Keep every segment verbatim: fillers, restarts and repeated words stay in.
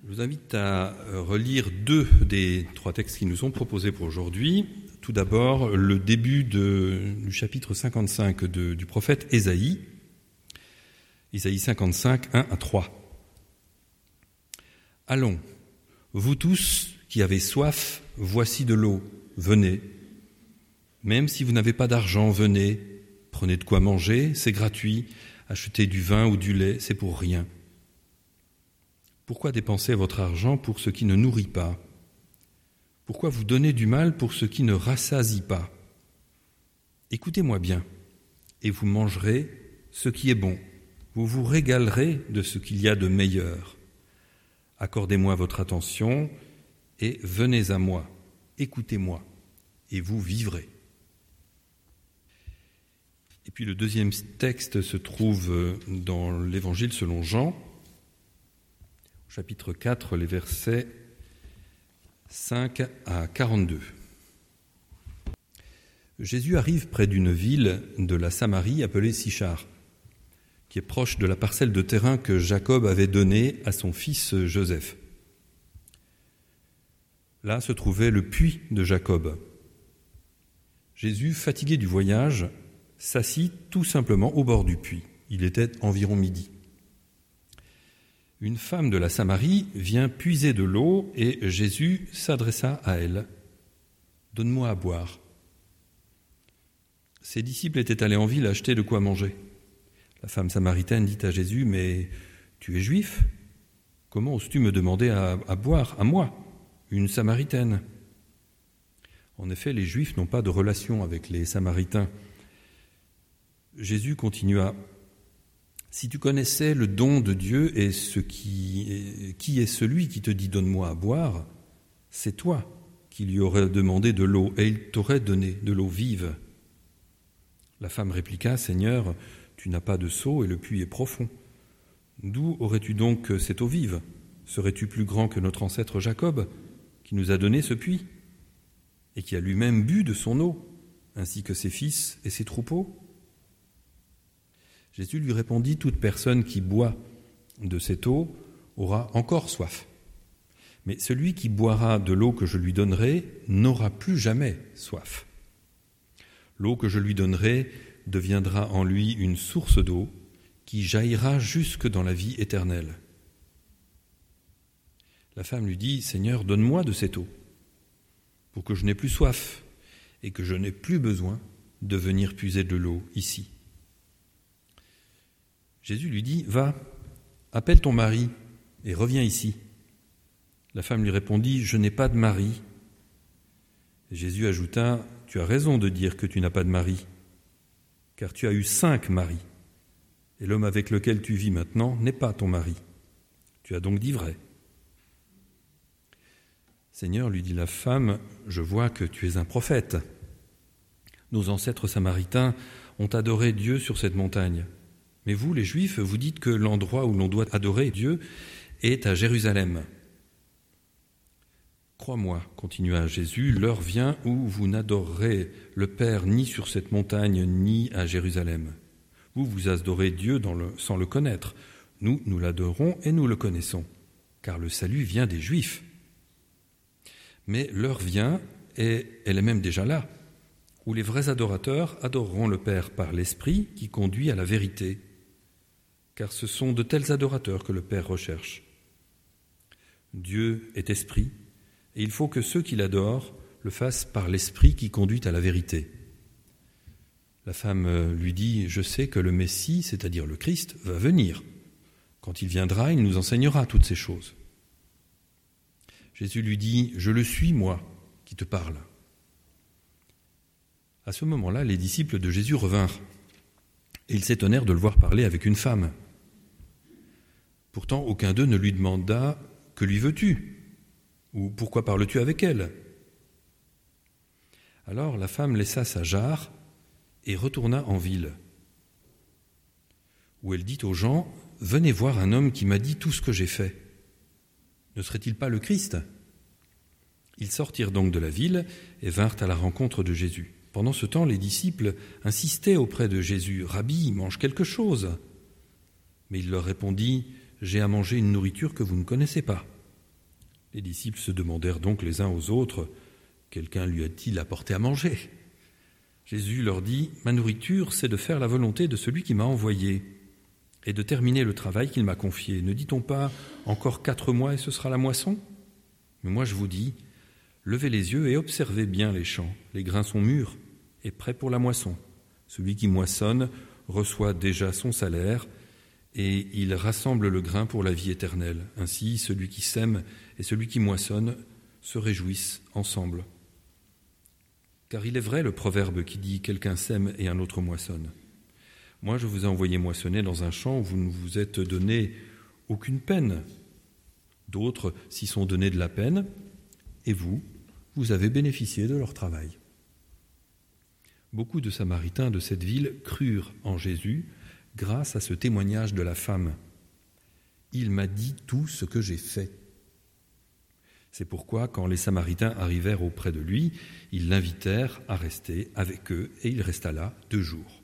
Je vous invite à relire deux des trois textes qui nous sont proposés pour aujourd'hui. Tout d'abord, le début de, du chapitre cinquante-cinq de, du prophète Ésaïe. Ésaïe cinquante-cinq, un à trois. « Allons, vous tous qui avez soif, voici de l'eau, venez. Même si vous n'avez pas d'argent, venez. Prenez de quoi manger, c'est gratuit. Achetez du vin ou du lait, c'est pour rien. Pourquoi dépenser votre argent pour ce qui ne nourrit pas ? Pourquoi vous donner du mal pour ce qui ne rassasie pas ? Écoutez-moi bien, et vous mangerez ce qui est bon. Vous vous régalerez de ce qu'il y a de meilleur. Accordez-moi votre attention et venez à moi. Écoutez-moi, et vous vivrez. » Et puis le deuxième texte se trouve dans l'Évangile selon Jean, chapitre quatre, les versets cinq à quarante-deux. Jésus arrive près d'une ville de la Samarie appelée Sychar, qui est proche de la parcelle de terrain que Jacob avait donnée à son fils Joseph. Là se trouvait le puits de Jacob. Jésus, fatigué du voyage, s'assit tout simplement au bord du puits. Il était environ midi. Une femme de la Samarie vient puiser de l'eau et Jésus s'adressa à elle. « Donne-moi à boire. » Ses disciples étaient allés en ville acheter de quoi manger. La femme samaritaine dit à Jésus « Mais tu es juif ? Comment oses-tu me demander à, à boire, à moi, une Samaritaine ?» En effet, les Juifs n'ont pas de relation avec les Samaritains. Jésus continua. Si tu connaissais le don de Dieu et ce qui, qui est celui qui te dit « donne-moi à boire », c'est toi qui lui aurais demandé de l'eau et il t'aurait donné de l'eau vive. La femme répliqua « Seigneur, tu n'as pas de seau et le puits est profond. D'où aurais-tu donc cette eau vive ? Serais-tu plus grand que notre ancêtre Jacob, qui nous a donné ce puits et qui a lui-même bu de son eau, ainsi que ses fils et ses troupeaux ?» Jésus lui répondit « Toute personne qui boit de cette eau aura encore soif. Mais celui qui boira de l'eau que je lui donnerai n'aura plus jamais soif. L'eau que je lui donnerai deviendra en lui une source d'eau qui jaillira jusque dans la vie éternelle. » La femme lui dit « Seigneur, donne-moi de cette eau, pour que je n'ai plus soif et que je n'ai plus besoin de venir puiser de l'eau ici. » Jésus lui dit « Va, appelle ton mari et reviens ici. » La femme lui répondit « Je n'ai pas de mari. » Et Jésus ajouta « Tu as raison de dire que tu n'as pas de mari, car tu as eu cinq maris, et l'homme avec lequel tu vis maintenant n'est pas ton mari. Tu as donc dit vrai. » « Seigneur, lui dit la femme, je vois que tu es un prophète. Nos ancêtres samaritains ont adoré Dieu sur cette montagne. Mais vous, les Juifs, vous dites que l'endroit où l'on doit adorer Dieu est à Jérusalem. Crois-moi, continua Jésus, l'heure vient où vous n'adorerez le Père ni sur cette montagne ni à Jérusalem. Vous, vous adorez Dieu dans le, sans le connaître. Nous, nous l'adorons et nous le connaissons, car le salut vient des Juifs. Mais l'heure vient, et elle est même déjà là, où les vrais adorateurs adoreront le Père par l'Esprit qui conduit à la vérité, car ce sont de tels adorateurs que le Père recherche. Dieu est esprit, et il faut que ceux qui l'adorent le fassent par l'Esprit qui conduit à la vérité. La femme lui dit « Je sais que le Messie, c'est-à-dire le Christ, va venir. Quand il viendra, il nous enseignera toutes ces choses. » Jésus lui dit « Je le suis, moi, qui te parle. » À ce moment-là, les disciples de Jésus revinrent, et ils s'étonnèrent de le voir parler avec une femme. Pourtant, aucun d'eux ne lui demanda « Que lui veux-tu » ou « Pourquoi parles-tu avec elle ?» Alors la femme laissa sa jarre et retourna en ville, où elle dit aux gens « Venez voir un homme qui m'a dit tout ce que j'ai fait. Ne serait-il pas le Christ ?» Ils sortirent donc de la ville et vinrent à la rencontre de Jésus. Pendant ce temps, les disciples insistaient auprès de Jésus « Rabbi, mange quelque chose !» Mais il leur répondit « J'ai à manger une nourriture que vous ne connaissez pas. » Les disciples se demandèrent donc les uns aux autres, « Quelqu'un lui a-t-il apporté à manger ?» Jésus leur dit, « Ma nourriture, c'est de faire la volonté de celui qui m'a envoyé et de terminer le travail qu'il m'a confié. Ne dit-on pas, encore quatre mois et ce sera la moisson ? Mais moi je vous dis, levez les yeux et observez bien les champs. Les grains sont mûrs et prêts pour la moisson. Celui qui moissonne reçoit déjà son salaire et il rassemble le grain pour la vie éternelle. Ainsi, celui qui sème et celui qui moissonne se réjouissent ensemble. Car il est vrai le proverbe qui dit « Quelqu'un sème et un autre moissonne ». Moi, je vous ai envoyé moissonner dans un champ où vous ne vous êtes donné aucune peine. D'autres s'y sont donné de la peine, et vous, vous avez bénéficié de leur travail. Beaucoup de Samaritains de cette ville crurent en Jésus grâce à ce témoignage de la femme. « Il m'a dit tout ce que j'ai fait ». C'est pourquoi, quand les Samaritains arrivèrent auprès de lui, ils l'invitèrent à rester avec eux, et il resta là deux jours.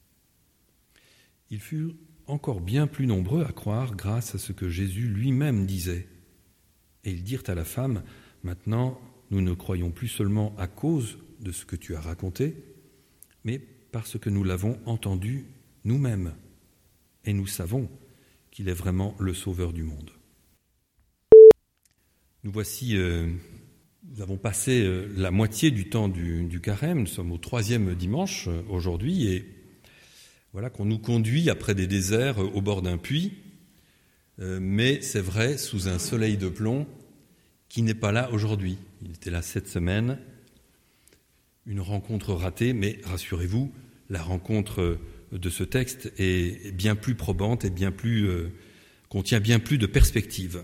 Ils furent encore bien plus nombreux à croire grâce à ce que Jésus lui-même disait. Et ils dirent à la femme, « Maintenant, nous ne croyons plus seulement à cause de ce que tu as raconté, mais parce que nous l'avons entendu nous-mêmes, et nous savons qu'il est vraiment le Sauveur du monde. » Nous voici, euh, nous avons passé euh, la moitié du temps du, du carême, nous sommes au troisième dimanche euh, aujourd'hui, et voilà qu'on nous conduit après des déserts euh, au bord d'un puits, euh, mais c'est vrai, sous un soleil de plomb qui n'est pas là aujourd'hui. Il était là cette semaine, une rencontre ratée, mais rassurez-vous, la rencontre de ce texte est bien plus probante et bien plus, euh, contient bien plus de perspectives.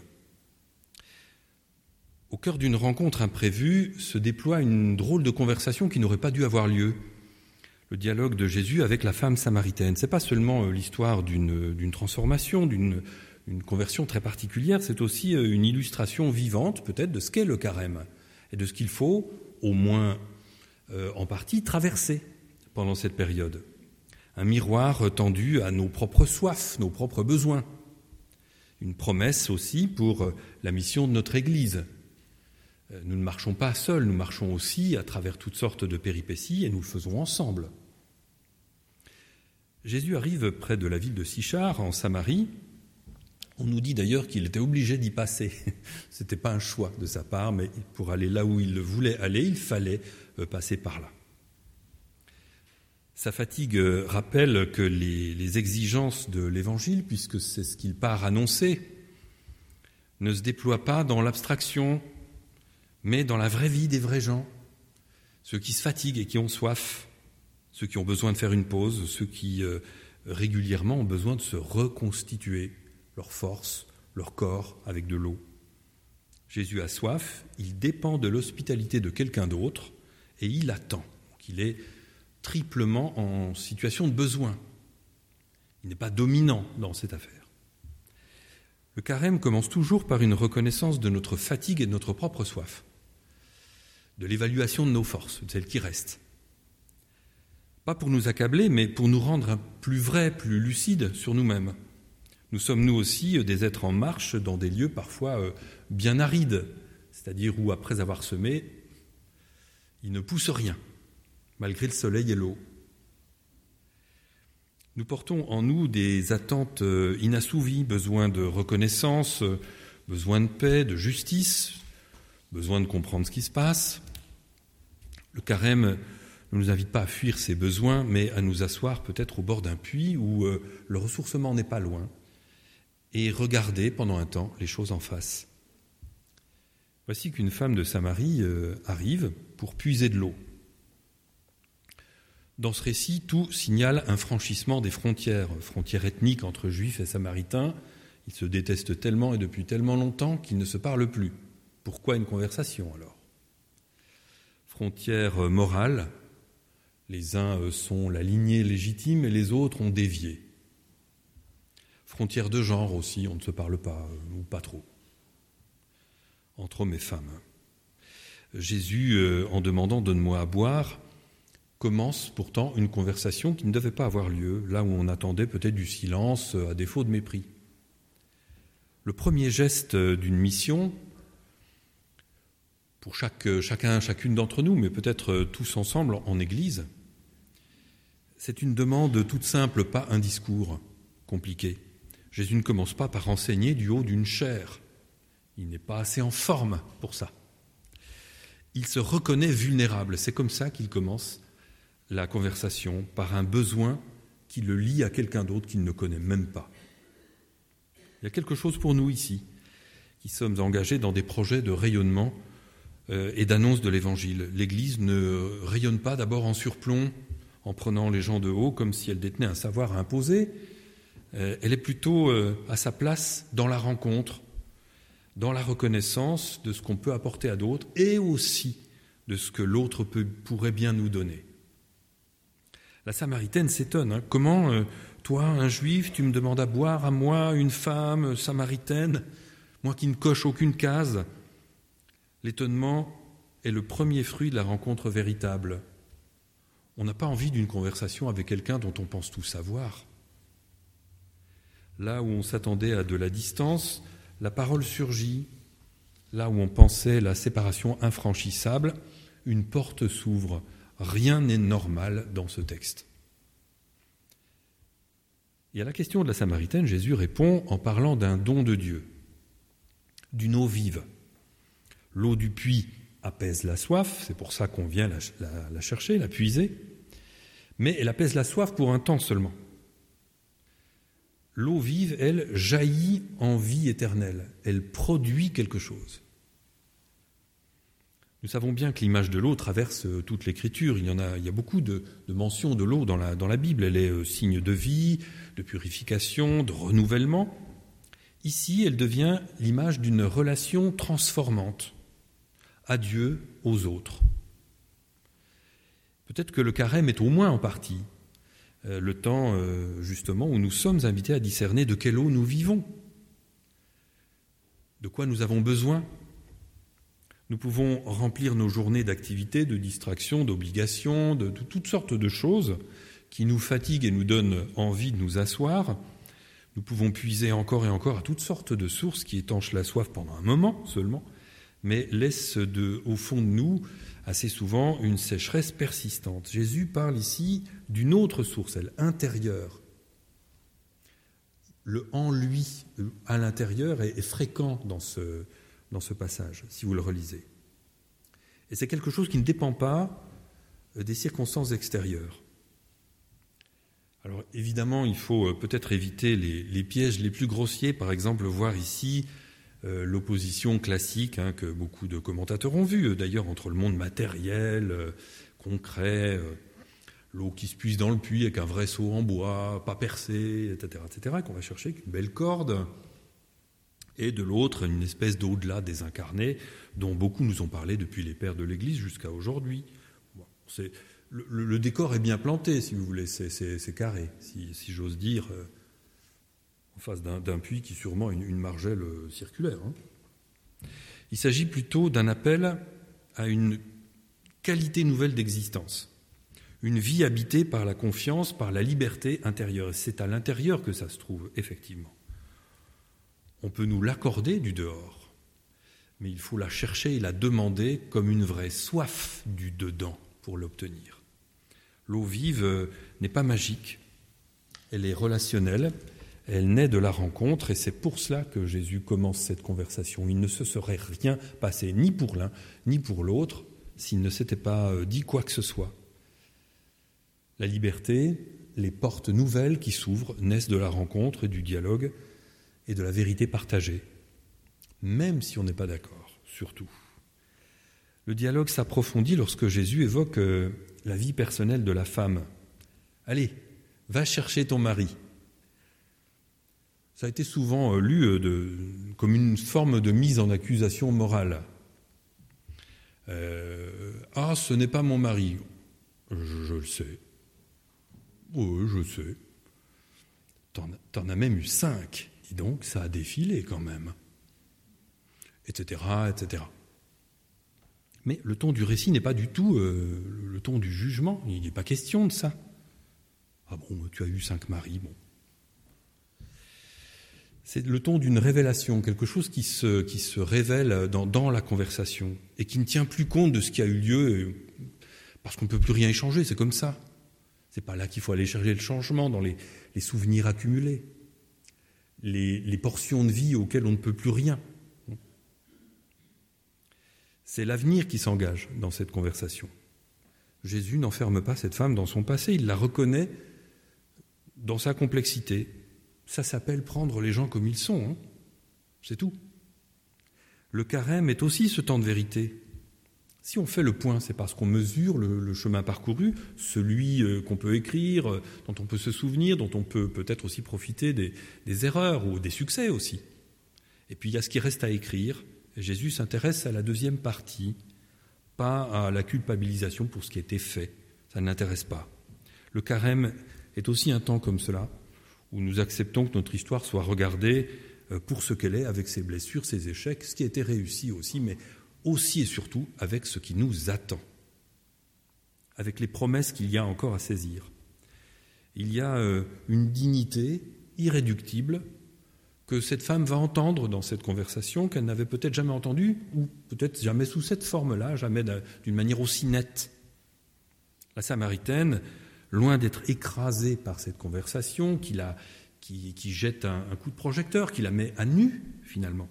Au cœur d'une rencontre imprévue se déploie une drôle de conversation qui n'aurait pas dû avoir lieu. Le dialogue de Jésus avec la femme samaritaine. Ce n'est pas seulement l'histoire d'une, d'une transformation, d'une une conversion très particulière, c'est aussi une illustration vivante peut-être de ce qu'est le carême et de ce qu'il faut, au moins euh, en partie, traverser pendant cette période. Un miroir tendu à nos propres soifs, nos propres besoins. Une promesse aussi pour la mission de notre Église. Nous ne marchons pas seuls, nous marchons aussi à travers toutes sortes de péripéties et nous le faisons ensemble. Jésus arrive près de la ville de Sychar, en Samarie. On nous dit d'ailleurs qu'il était obligé d'y passer. Ce n'était pas un choix de sa part, mais pour aller là où il voulait aller, il fallait passer par là. Sa fatigue rappelle que les, les exigences de l'Évangile, puisque c'est ce qu'il part annoncer, ne se déploient pas dans l'abstraction, mais dans la vraie vie des vrais gens, ceux qui se fatiguent et qui ont soif, ceux qui ont besoin de faire une pause, ceux qui euh, régulièrement ont besoin de se reconstituer leur force, leur corps avec de l'eau. Jésus a soif, il dépend de l'hospitalité de quelqu'un d'autre et il attend. Donc il est triplement en situation de besoin. Il n'est pas dominant dans cette affaire. Le carême commence toujours par une reconnaissance de notre fatigue et de notre propre soif, de l'évaluation de nos forces, de celles qui restent. Pas pour nous accabler, mais pour nous rendre plus vrais, plus lucides sur nous-mêmes. Nous sommes nous aussi des êtres en marche dans des lieux parfois bien arides, c'est-à-dire où après avoir semé, il ne pousse rien, malgré le soleil et l'eau. Nous portons en nous des attentes inassouvies, besoin de reconnaissance, besoin de paix, de justice, besoin de comprendre ce qui se passe. Le carême ne nous invite pas à fuir ces besoins, mais à nous asseoir peut-être au bord d'un puits où euh, le ressourcement n'est pas loin, et regarder pendant un temps les choses en face. Voici qu'une femme de Samarie euh, arrive pour puiser de l'eau. Dans ce récit, tout signale un franchissement des frontières, frontières ethniques entre juifs et samaritains. Ils se détestent tellement et depuis tellement longtemps qu'ils ne se parlent plus. Pourquoi une conversation alors ? Frontières morales, les uns sont la lignée légitime et les autres ont dévié. Frontières de genre aussi, on ne se parle pas, ou pas trop, entre hommes et femmes. Jésus, en demandant « Donne-moi à boire », commence pourtant une conversation qui ne devait pas avoir lieu, là où on attendait peut-être du silence à défaut de mépris. Le premier geste d'une mission pour chaque, chacun, chacune d'entre nous, mais peut-être tous ensemble en Église. C'est une demande toute simple, pas un discours compliqué. Jésus ne commence pas par enseigner du haut d'une chaire. Il n'est pas assez en forme pour ça. Il se reconnaît vulnérable. C'est comme ça qu'il commence la conversation, par un besoin qui le lie à quelqu'un d'autre qu'il ne connaît même pas. Il y a quelque chose pour nous ici, qui sommes engagés dans des projets de rayonnement euh, et d'annonce de l'Évangile. L'Église ne rayonne pas d'abord en surplomb, en prenant les gens de haut comme si elle détenait un savoir à imposer. Euh, elle est plutôt euh, à sa place dans la rencontre, dans la reconnaissance de ce qu'on peut apporter à d'autres et aussi de ce que l'autre peut, pourrait bien nous donner. La Samaritaine s'étonne. Hein. Comment, euh, toi, un juif, tu me demandes à boire à moi, une femme samaritaine, moi qui ne coche aucune case? L'étonnement est le premier fruit de la rencontre véritable. On n'a pas envie d'une conversation avec quelqu'un dont on pense tout savoir. Là où on s'attendait à de la distance, la parole surgit. Là où on pensait la séparation infranchissable, une porte s'ouvre. Rien n'est normal dans ce texte. Et à la question de la Samaritaine, Jésus répond en parlant d'un don de Dieu, d'une eau vive. L'eau du puits apaise la soif, c'est pour ça qu'on vient la, la, la chercher, la puiser, mais elle apaise la soif pour un temps seulement. L'eau vive, elle, jaillit en vie éternelle, elle produit quelque chose. Nous savons bien que l'image de l'eau traverse toute l'Écriture. Il y en a, il y a beaucoup de, de mentions de l'eau dans la, dans la Bible. Elle est euh, signe de vie, de purification, de renouvellement. Ici, elle devient l'image d'une relation transformante à Dieu, aux autres. Peut-être que le carême est au moins en partie euh, le temps, euh, justement, où nous sommes invités à discerner de quelle eau nous vivons, de quoi nous avons besoin. Nous pouvons remplir nos journées d'activités, de distractions, d'obligations, de, de toutes sortes de choses qui nous fatiguent et nous donnent envie de nous asseoir. Nous pouvons puiser encore et encore à toutes sortes de sources qui étanchent la soif pendant un moment seulement, mais laissent de, au fond de nous assez souvent une sécheresse persistante. Jésus parle ici d'une autre source, elle intérieure. Le « en lui » à l'intérieur est, est fréquent dans ce dans ce passage, si vous le relisez. Et c'est quelque chose qui ne dépend pas des circonstances extérieures. Alors évidemment, il faut peut-être éviter les, les pièges les plus grossiers, par exemple voir ici euh, l'opposition classique hein, que beaucoup de commentateurs ont vue, d'ailleurs entre le monde matériel, euh, concret, euh, l'eau qui se puise dans le puits avec un vrai seau en bois, pas percé, et cetera, et cetera, qu'on va chercher avec une belle corde, et de l'autre, une espèce d'au-delà désincarné, dont beaucoup nous ont parlé depuis les pères de l'Église jusqu'à aujourd'hui. Bon, c'est, le, le décor est bien planté, si vous voulez, c'est, c'est, c'est carré, si, si j'ose dire, euh, en face d'un, d'un puits qui sûrement une, une margelle circulaire. Hein. Il s'agit plutôt d'un appel à une qualité nouvelle d'existence, une vie habitée par la confiance, par la liberté intérieure. C'est à l'intérieur que ça se trouve, effectivement. On peut nous l'accorder du dehors, mais il faut la chercher et la demander comme une vraie soif du dedans pour l'obtenir. L'eau vive n'est pas magique, elle est relationnelle, elle naît de la rencontre et c'est pour cela que Jésus commence cette conversation. Il ne se serait rien passé ni pour l'un ni pour l'autre s'il ne s'était pas dit quoi que ce soit. La liberté, les portes nouvelles qui s'ouvrent naissent de la rencontre et du dialogue et de la vérité partagée, même si on n'est pas d'accord, surtout. Le dialogue s'approfondit lorsque Jésus évoque euh, la vie personnelle de la femme. « Allez, va chercher ton mari ». Ça a été souvent euh, lu euh, de, comme une forme de mise en accusation morale. Euh, « Ah, ce n'est pas mon mari. » Je, je le sais. Oui, je sais. T'en, t'en as même eu cinq. Dis donc, ça a défilé quand même, et cetera, et cetera. Mais le ton du récit n'est pas du tout euh, le ton du jugement, il n'est pas question de ça. Ah bon, tu as eu cinq maris, bon. C'est le ton d'une révélation, quelque chose qui se, qui se révèle dans, dans la conversation et qui ne tient plus compte de ce qui a eu lieu parce qu'on ne peut plus rien y changer, c'est comme ça. C'est pas là qu'il faut aller chercher le changement, dans les, les souvenirs accumulés, les, les portions de vie auxquelles on ne peut plus rien. C'est l'avenir qui s'engage dans cette conversation. Jésus n'enferme pas cette femme dans son passé, il la reconnaît dans sa complexité. Ça s'appelle prendre les gens comme ils sont, hein. C'est tout. Le carême est aussi ce temps de vérité. Si on fait le point, c'est parce qu'on mesure le, le chemin parcouru, celui euh, qu'on peut écrire, euh, dont on peut se souvenir, dont on peut peut-être aussi profiter des, des erreurs ou des succès aussi. Et puis il y a ce qui reste à écrire. Et Jésus s'intéresse à la deuxième partie, pas à la culpabilisation pour ce qui a été fait. Ça ne l'intéresse pas. Le carême est aussi un temps comme cela, où nous acceptons que notre histoire soit regardée pour ce qu'elle est, avec ses blessures, ses échecs, ce qui a été réussi aussi, mais aussi et surtout avec ce qui nous attend, avec les promesses qu'il y a encore à saisir. Il y a une dignité irréductible que cette femme va entendre dans cette conversation, qu'elle n'avait peut-être jamais entendue, ou peut-être jamais sous cette forme-là, jamais d'une manière aussi nette. La Samaritaine, loin d'être écrasée par cette conversation, qui, la, qui, qui jette un, un coup de projecteur, qui la met à nu, finalement,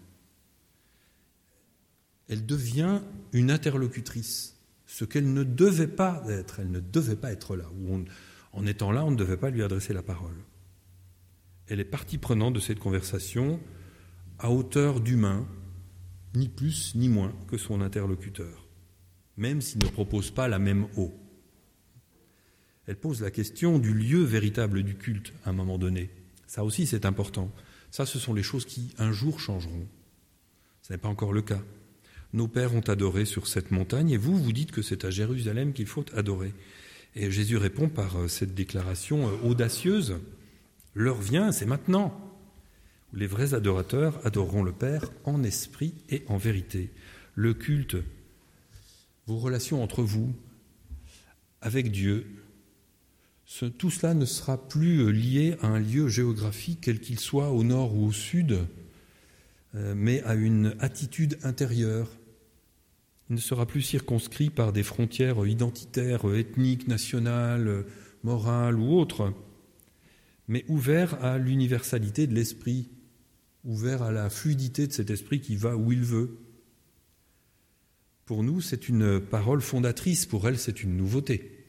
elle devient une interlocutrice, ce qu'elle ne devait pas être. Elle ne devait pas être là. Ou on, en étant là, on ne devait pas lui adresser la parole. Elle est partie prenante de cette conversation à hauteur d'humain, ni plus ni moins que son interlocuteur, même s'il ne propose pas la même eau. Elle pose la question du lieu véritable du culte à un moment donné. Ça aussi, c'est important. Ça, ce sont les choses qui, un jour, changeront. Ce n'est pas encore le cas. Nos pères ont adoré sur cette montagne, et vous, vous dites que c'est à Jérusalem qu'il faut adorer. Et Jésus répond par cette déclaration audacieuse. L'heure vient, c'est maintenant, où les vrais adorateurs adoreront le Père en esprit et en vérité. Le culte, vos relations entre vous, avec Dieu, ce, tout cela ne sera plus lié à un lieu géographique, quel qu'il soit, au nord ou au sud, euh, mais à une attitude intérieure. Il ne sera plus circonscrit par des frontières identitaires, ethniques, nationales, morales ou autres, mais ouvert à l'universalité de l'esprit, ouvert à la fluidité de cet esprit qui va où il veut. Pour nous, c'est une parole fondatrice, pour elle, c'est une nouveauté.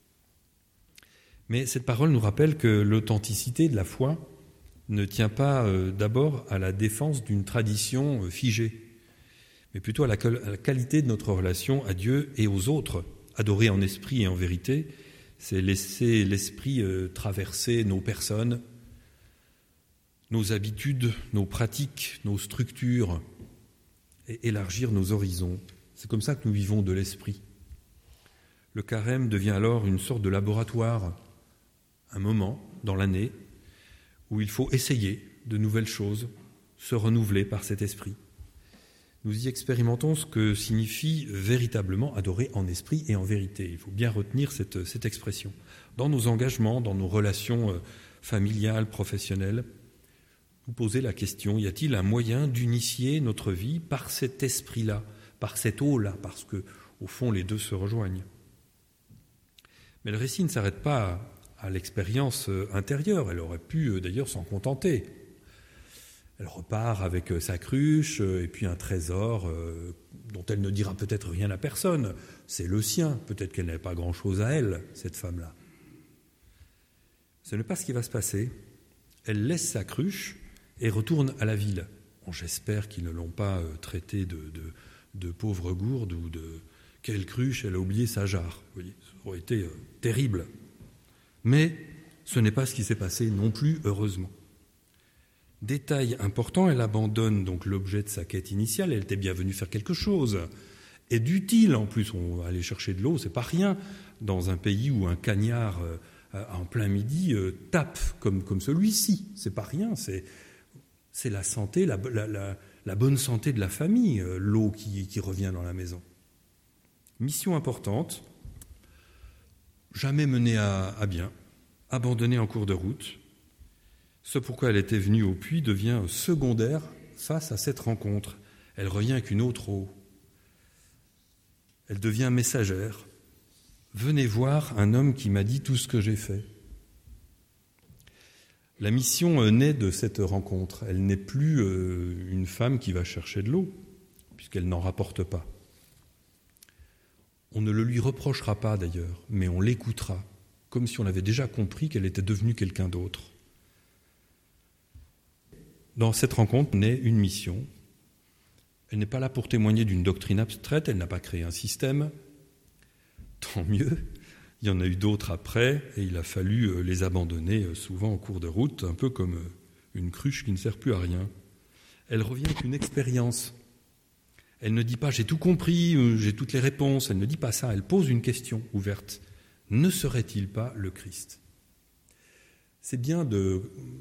Mais cette parole nous rappelle que l'authenticité de la foi ne tient pas euh, d'abord à la défense d'une tradition euh, figée, mais plutôt à la, à la qualité de notre relation à Dieu et aux autres, adorer en esprit et en vérité. C'est laisser l'esprit euh, traverser nos personnes, nos habitudes, nos pratiques, nos structures, et élargir nos horizons. C'est comme ça que nous vivons de l'esprit. Le carême devient alors une sorte de laboratoire, un moment dans l'année où il faut essayer de nouvelles choses, se renouveler par cet esprit. Nous y expérimentons ce que signifie véritablement adorer en esprit et en vérité. Il faut bien retenir cette, cette expression. Dans nos engagements, dans nos relations familiales, professionnelles, nous poser la question, y a-t-il un moyen d'initier notre vie par cet esprit-là, par cette eau-là, parce que, au fond, les deux se rejoignent. Mais le récit ne s'arrête pas à l'expérience intérieure. Elle aurait pu, d'ailleurs, s'en contenter. Elle repart avec sa cruche et puis un trésor dont elle ne dira peut-être rien à personne. C'est le sien. Peut-être qu'elle n'avait pas grand-chose à elle, cette femme-là. Ce n'est pas ce qui va se passer. Elle laisse sa cruche et retourne à la ville. Bon, j'espère qu'ils ne l'ont pas traitée de, de, de pauvre gourde ou de « quelle cruche, elle a oublié sa jarre ». Vous voyez, ça aurait été euh, terrible. Mais ce n'est pas ce qui s'est passé non plus, heureusement. Détail important, elle abandonne donc l'objet de sa quête initiale. Elle était bien venue faire quelque chose, et d'utile en plus. On va aller chercher de l'eau, c'est pas rien dans un pays où un cagnard euh, en plein midi euh, tape comme, comme celui-ci. C'est pas rien, c'est, c'est la santé, la, la, la, la bonne santé de la famille, euh, l'eau qui, qui revient dans la maison. Mission importante, jamais menée à, à bien, abandonnée en cours de route. Ce pourquoi elle était venue au puits devient secondaire face à cette rencontre. Elle revient avec une autre eau. Elle devient messagère. Venez voir un homme qui m'a dit tout ce que j'ai fait. La mission naît de cette rencontre. Elle n'est plus une femme qui va chercher de l'eau, puisqu'elle n'en rapporte pas. On ne le lui reprochera pas d'ailleurs, mais on l'écoutera, comme si on avait déjà compris qu'elle était devenue quelqu'un d'autre. Dans cette rencontre naît une mission. Elle n'est pas là pour témoigner d'une doctrine abstraite, elle n'a pas créé un système. Tant mieux, il y en a eu d'autres après, et il a fallu les abandonner souvent en cours de route, un peu comme une cruche qui ne sert plus à rien. Elle revient avec une expérience. Elle ne dit pas « j'ai tout compris, j'ai toutes les réponses », elle ne dit pas ça, elle pose une question ouverte. Ne serait-il pas le Christ ? C'est bien de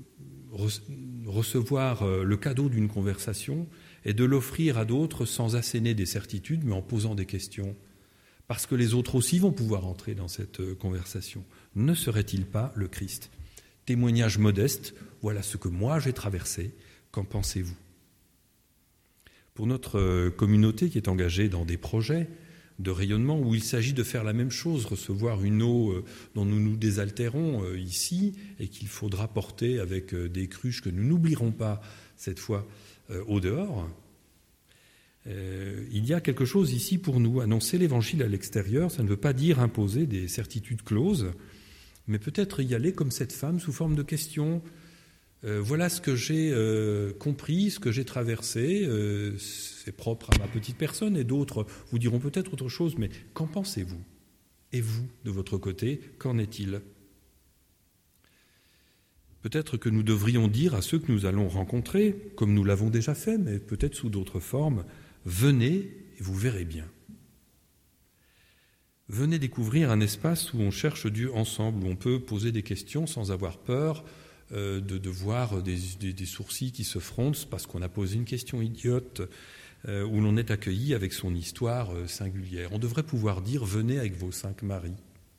recevoir le cadeau d'une conversation et de l'offrir à d'autres sans asséner des certitudes, mais en posant des questions, parce que les autres aussi vont pouvoir entrer dans cette conversation. Ne serait-il pas le Christ ? Témoignage modeste, voilà ce que moi j'ai traversé, qu'en pensez-vous ? Pour notre communauté qui est engagée dans des projets de rayonnement où il s'agit de faire la même chose, recevoir une eau dont nous nous désaltérons ici et qu'il faudra porter avec des cruches que nous n'oublierons pas cette fois au dehors, il y a quelque chose ici pour nous. Annoncer l'évangile à l'extérieur, ça ne veut pas dire imposer des certitudes closes, mais peut-être y aller comme cette femme sous forme de questions. Euh, voilà ce que j'ai euh, compris, ce que j'ai traversé, euh, c'est propre à ma petite personne, et d'autres vous diront peut-être autre chose, mais qu'en pensez-vous ? Et vous, de votre côté, qu'en est-il ? Peut-être que nous devrions dire à ceux que nous allons rencontrer, comme nous l'avons déjà fait, mais peut-être sous d'autres formes, venez et vous verrez bien. Venez découvrir un espace où on cherche Dieu ensemble, où on peut poser des questions sans avoir peur, De, de voir des, des, des sourcils qui se froncent parce qu'on a posé une question idiote, euh, où l'on est accueilli avec son histoire euh, singulière. On devrait pouvoir dire « venez avec vos cinq maris ».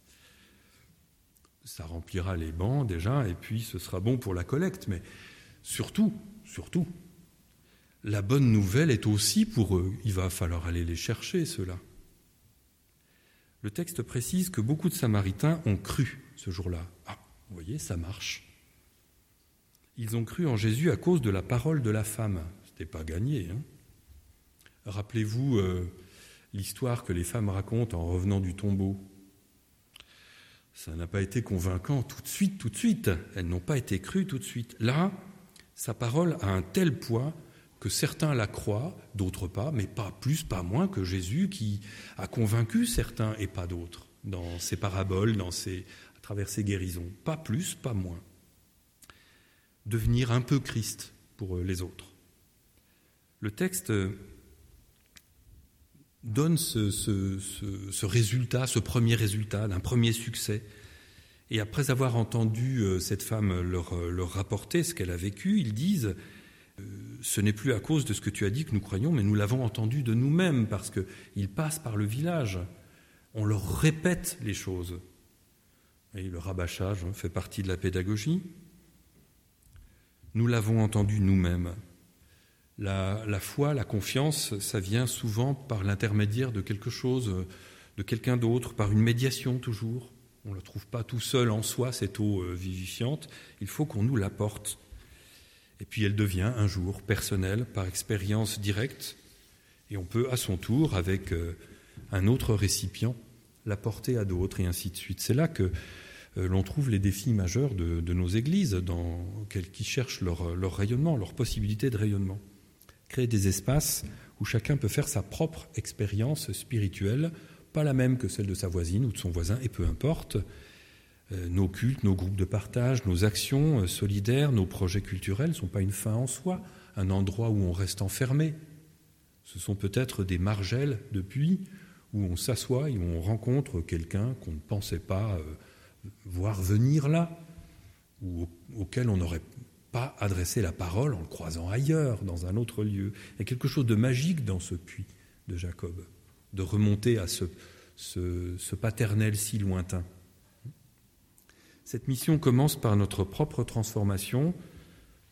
Ça remplira les bancs déjà, et puis ce sera bon pour la collecte. Mais surtout, surtout, la bonne nouvelle est aussi pour eux. Il va falloir aller les chercher, ceux-là. Le texte précise que beaucoup de Samaritains ont cru ce jour-là. Ah, vous voyez, ça marche. Ils ont cru en Jésus à cause de la parole de la femme. Ce n'était pas gagné. Hein. Rappelez-vous euh, l'histoire que les femmes racontent en revenant du tombeau. Ça n'a pas été convaincant tout de suite, tout de suite. Elles n'ont pas été crues tout de suite. Là, sa parole a un tel poids que certains la croient, d'autres pas, mais pas plus, pas moins que Jésus qui a convaincu certains et pas d'autres dans ses paraboles, dans ses, à travers ses guérisons. Pas plus, pas moins. Devenir un peu Christ pour les autres. Le texte donne ce, ce, ce, ce résultat, ce premier résultat d'un premier succès. Et après avoir entendu cette femme leur, leur rapporter ce qu'elle a vécu, ils disent « Ce n'est plus à cause de ce que tu as dit que nous croyons, mais nous l'avons entendu de nous-mêmes, parce qu'ils passent par le village. On leur répète les choses. » Et le rabâchage fait partie de la pédagogie. Nous l'avons entendu nous-mêmes. La, la foi, la confiance, ça vient souvent par l'intermédiaire de quelque chose, de quelqu'un d'autre, par une médiation toujours. On ne la trouve pas tout seul en soi, cette eau vivifiante. Il faut qu'on nous l'apporte. Et puis elle devient un jour personnelle, par expérience directe. Et on peut à son tour, avec un autre récipient, l'apporter à d'autres, et ainsi de suite. C'est là que l'on trouve les défis majeurs de, de nos églises, dans, qui cherchent leur, leur rayonnement, leur possibilité de rayonnement. Créer des espaces où chacun peut faire sa propre expérience spirituelle, pas la même que celle de sa voisine ou de son voisin, et peu importe. Euh, nos cultes, nos groupes de partage, nos actions euh, solidaires, nos projets culturels ne sont pas une fin en soi, un endroit où on reste enfermé. Ce sont peut-être des margelles de puits où on s'assoit et où on rencontre quelqu'un qu'on ne pensait pas euh, voir venir là, ou auquel on n'aurait pas adressé la parole en le croisant ailleurs, dans un autre lieu. Il y a quelque chose de magique dans ce puits de Jacob, de remonter à ce, ce, ce paternel si lointain. Cette mission commence par notre propre transformation,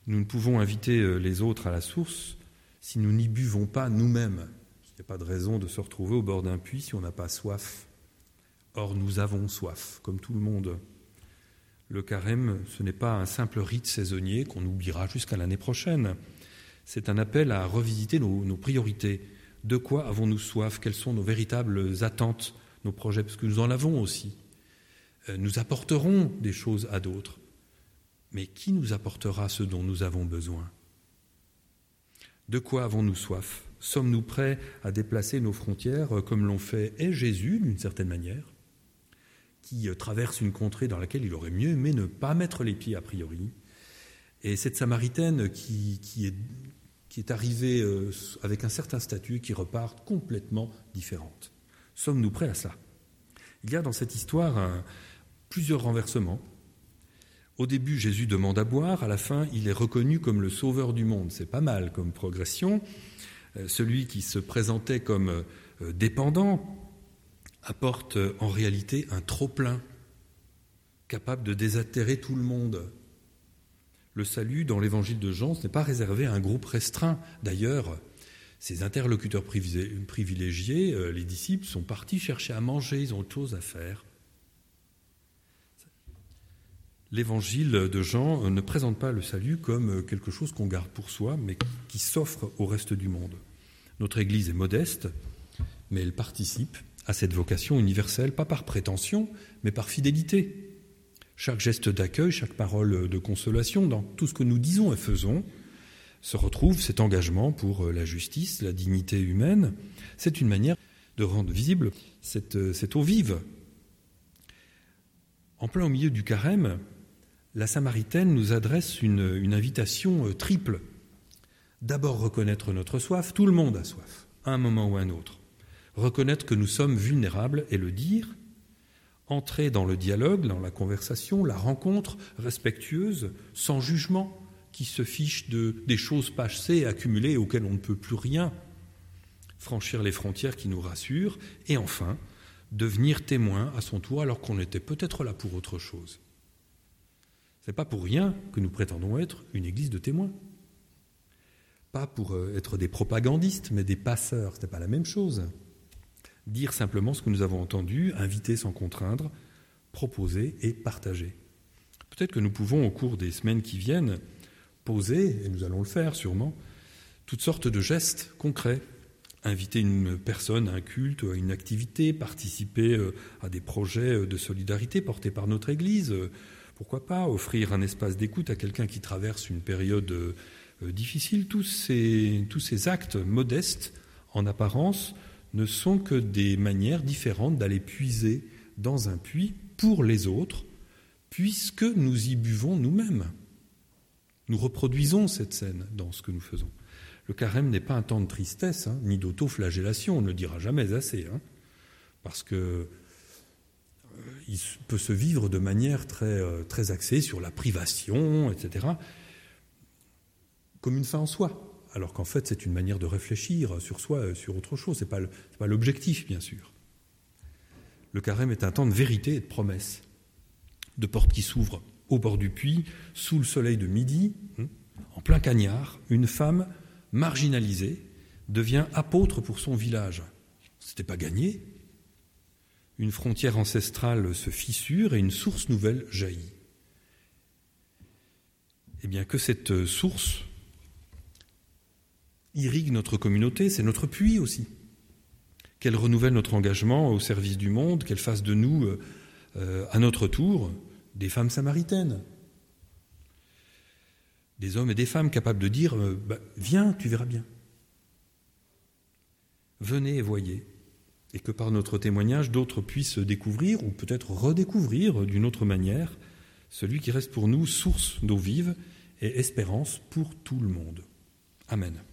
Nous ne pouvons inviter les autres à la source si nous n'y buvons pas nous-mêmes. Il n'y a pas de raison de se retrouver au bord d'un puits si on n'a pas soif. Or, nous avons soif, comme tout le monde. Le carême, ce n'est pas un simple rite saisonnier qu'on oubliera jusqu'à l'année prochaine. C'est un appel à revisiter nos, nos priorités. De quoi avons-nous soif? Quelles sont nos véritables attentes, nos projets? Parce que nous en avons aussi. Nous apporterons des choses à d'autres. Mais qui nous apportera ce dont nous avons besoin? De quoi avons-nous soif? Sommes-nous prêts à déplacer nos frontières comme l'ont fait et Jésus, d'une certaine manière, qui traverse une contrée dans laquelle il aurait mieux aimé ne pas mettre les pieds a priori, et cette Samaritaine qui, qui, est, qui est arrivée avec un certain statut qui repart complètement différente. Sommes-nous prêts à cela? Il y a dans cette histoire un, plusieurs renversements. Au début, Jésus demande à boire, à la fin, il est reconnu comme le sauveur du monde. C'est pas mal comme progression. Celui qui se présentait comme dépendant apporte en réalité un trop-plein, capable de désaltérer tout le monde. Le salut, dans l'évangile de Jean, ce n'est pas réservé à un groupe restreint. D'ailleurs, ses interlocuteurs privilégiés, les disciples, sont partis chercher à manger, ils ont autre chose à faire. L'évangile de Jean ne présente pas le salut comme quelque chose qu'on garde pour soi, mais qui s'offre au reste du monde. Notre Église est modeste, mais elle participe à cette vocation universelle, pas par prétention, mais par fidélité. Chaque geste d'accueil, chaque parole de consolation, dans tout ce que nous disons et faisons, se retrouve cet engagement pour la justice, la dignité humaine. C'est une manière de rendre visible cette, cette eau vive. En plein au milieu du carême, la Samaritaine nous adresse une, une invitation triple. D'abord reconnaître notre soif, tout le monde a soif, à un moment ou à un autre. Reconnaître que nous sommes vulnérables et le dire, entrer dans le dialogue, dans la conversation, la rencontre respectueuse, sans jugement, qui se fiche de, des choses passées, accumulées, auxquelles on ne peut plus rien, franchir les frontières qui nous rassurent, et enfin, devenir témoin à son tour alors qu'on était peut-être là pour autre chose. Ce n'est pas pour rien que nous prétendons être une église de témoins. Pas pour être des propagandistes, mais des passeurs, ce n'est pas la même chose. Dire simplement ce que nous avons entendu, inviter sans contraindre, proposer et partager. Peut-être que nous pouvons, au cours des semaines qui viennent, poser, et nous allons le faire sûrement, toutes sortes de gestes concrets. Inviter une personne à un culte, à une activité, participer à des projets de solidarité portés par notre Église. Pourquoi pas offrir un espace d'écoute à quelqu'un qui traverse une période difficile. Tous ces, tous ces actes modestes, en apparence, ne sont que des manières différentes d'aller puiser dans un puits pour les autres, puisque nous y buvons nous-mêmes. Nous reproduisons cette scène dans ce que nous faisons. Le carême n'est pas un temps de tristesse, hein, ni d'autoflagellation, on ne le dira jamais assez, hein, parce que euh, il peut se vivre de manière très, euh, très axée sur la privation, et cetera, comme une fin en soi. Alors qu'en fait, c'est une manière de réfléchir sur soi, sur autre chose. Ce n'est pas, pas l'objectif, bien sûr. Le carême est un temps de vérité et de promesse, de portes qui s'ouvrent au bord du puits, sous le soleil de midi, en plein cagnard, une femme marginalisée devient apôtre pour son village. Ce n'était pas gagné. Une frontière ancestrale se fissure et une source nouvelle jaillit. Eh bien, que cette source irrigue notre communauté, c'est notre puits aussi. Qu'elle renouvelle notre engagement au service du monde, qu'elle fasse de nous, euh, à notre tour, des femmes samaritaines. Des hommes et des femmes capables de dire euh, bah, « Viens, tu verras bien. Venez et voyez. » Et que par notre témoignage, d'autres puissent découvrir, ou peut-être redécouvrir d'une autre manière, celui qui reste pour nous source d'eau vive et espérance pour tout le monde. Amen.